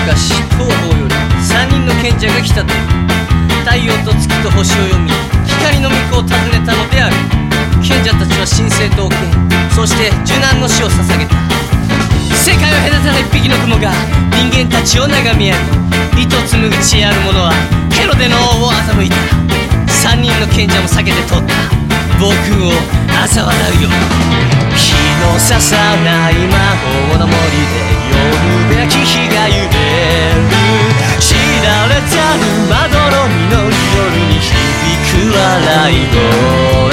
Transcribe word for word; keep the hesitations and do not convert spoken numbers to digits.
昔東方より三人の賢者が来たと。太陽と月と星を読み光の御子を訪ねたのである。賢者たちは神聖と王権、そして受難の死を捧げた。世界を隔たる一匹の雲が人間たちを眺めやる。糸紡ぐ知恵ある者はケロデの王を欺いた。三人の賢者も避けて通った。僕を嘲笑うよ。日のささない魔法の森で読むべき日が揺れる。知られざるまどろみの夜に響く笑い声。